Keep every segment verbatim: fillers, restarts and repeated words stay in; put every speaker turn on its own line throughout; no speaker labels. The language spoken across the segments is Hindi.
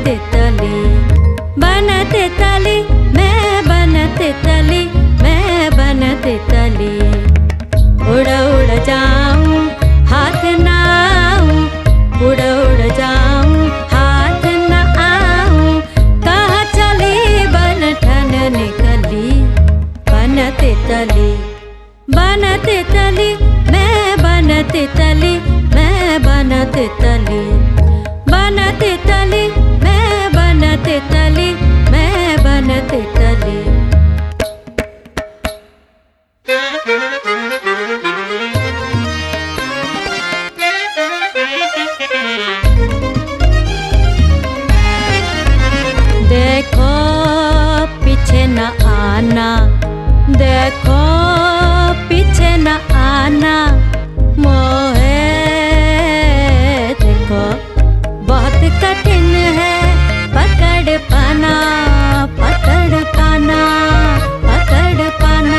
तितली, बन तितली, मैं बन तितली, मैं बन तितली। उड़ उड़ जाऊं हाथ ना आऊं, उड़ उड़ जाऊं हाथ न आऊं, कहाँ चली बन ठन निकली। बन तितली, बन तितली, मैं बन तितली, मैं बन तितली, बन तितली, मैं बन तितली, मैं बन तितली। देखो पीछे न आना, देखो पीछे न आना, मोहे देखो बहुत कठिन है पकड़ पाना, पकड़ पाना, पकड़ पाना।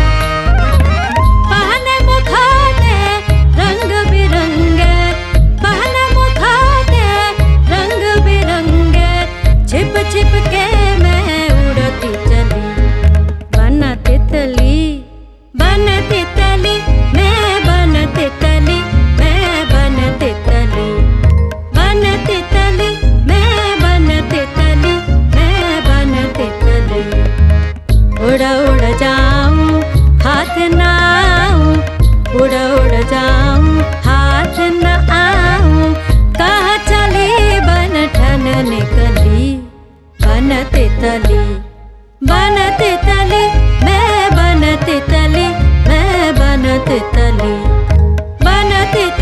पहने मुखौटे रंग बिरंगे, पहने मुखौटे रंग बिरंगे, छिप छिप के मैं उड़ती चली। बन तितली, बन तितली, मैं बन तितली, मैं बन तितली, बन तितली, मैं बन तितली, मैं बन तितली। उड़ उड़ जाऊं हाथ न आऊं, उड़ उड़ जाऊं हाथ न आऊं, कहाँ चली बन ठन निकली। बन तितली, बन तितली, मैं बन तितली, मैं बन तितली, बन तितली।